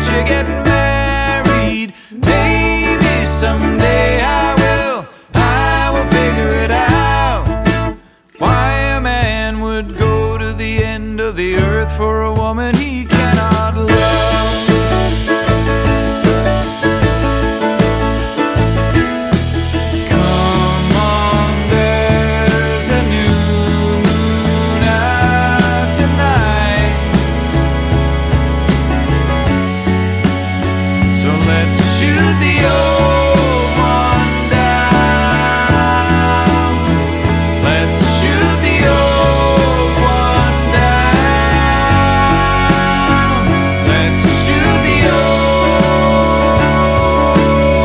suggest you get married. Maybe someday I will figure it out. Why a man would go to the end of the earth for a woman he cannot love. Come on, there's a new moon out tonight, so let's shoot the old one down. Let's shoot the old one down. Let's shoot the old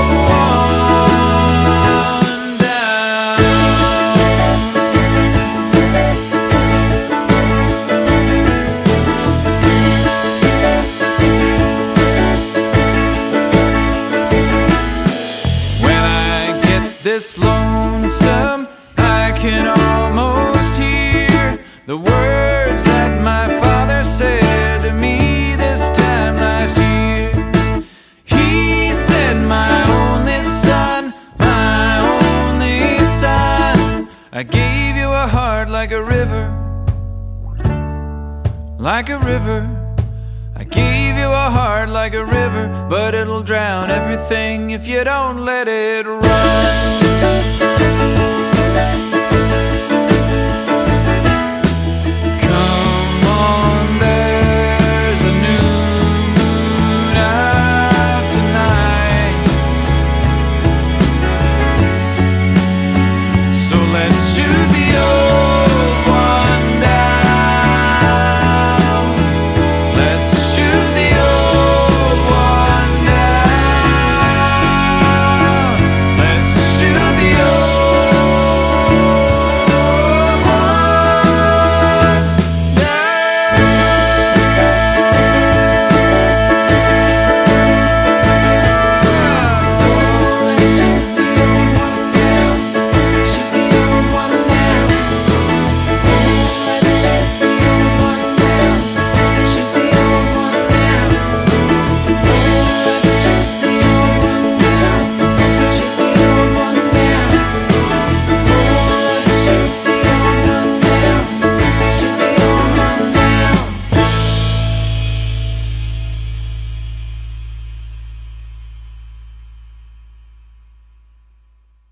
one down. When I get this lonesome, I can almost hear the words that my father said to me this time last year. He said, my only son, I gave you a heart like a river, like a river. I gave you a heart like a river, but it'll drown everything if you don't let it run.